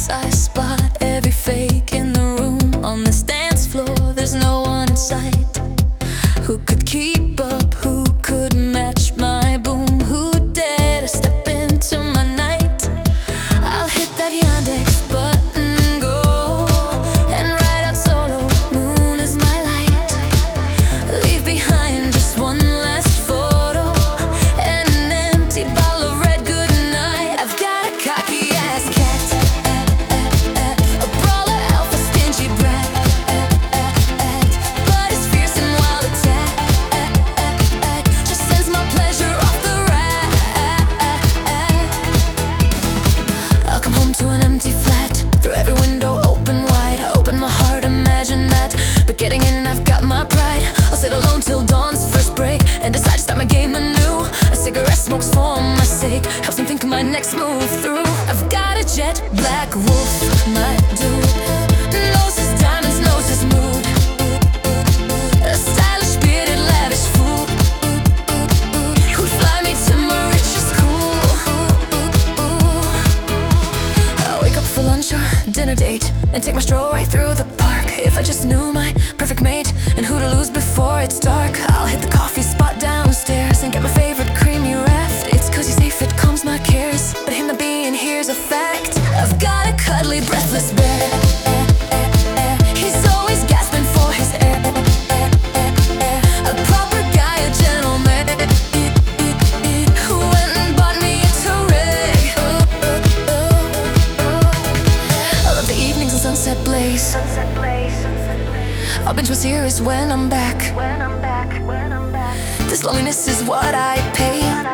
face I spot, every fake in the room. On this dance floor, there's no one in sight. Who could keep up? Who could match my boom? Who dare to step into my night? I'll hit that Yandex button, go and ride out solo. Moon is my light. Leave behind just one last photo and an empty bottle of red goodnight. I've got a cocky ass cat, a brawler, alpha, stingy brat, but his fierce and wild attack just sends my pleasure off the rack. I'll come home to an empty flat, through every window open wide. Open my heart, imagine that, but getting in, I've got my pride. I'll sit alone till dawn's first break and decide to start my game anew. A cigarette smokes for my sake, helps me think of my next move through. I've got a jet black wolf, my dude, knows his diamonds, knows his mood. A stylish, bearded, lavish fool who'd fly me to Mauritius cool. I'll wake up for lunch or dinner date and take my stroll right through the park. If I just knew my perfect mate and who to lose before it's dark, I'll hit the coffee spot downstairs and get my favorite creamy raft. It's cozy, safe, it calms my cares, but him not being here's a fact. I've got a cuddly, breathless bear. He's always gasping for his air. A proper guy, a gentleman, who went and bought me a Touareg. I love the evenings and sunset blaze. I'll binge what's here is when I'm back. This loneliness is what I pay.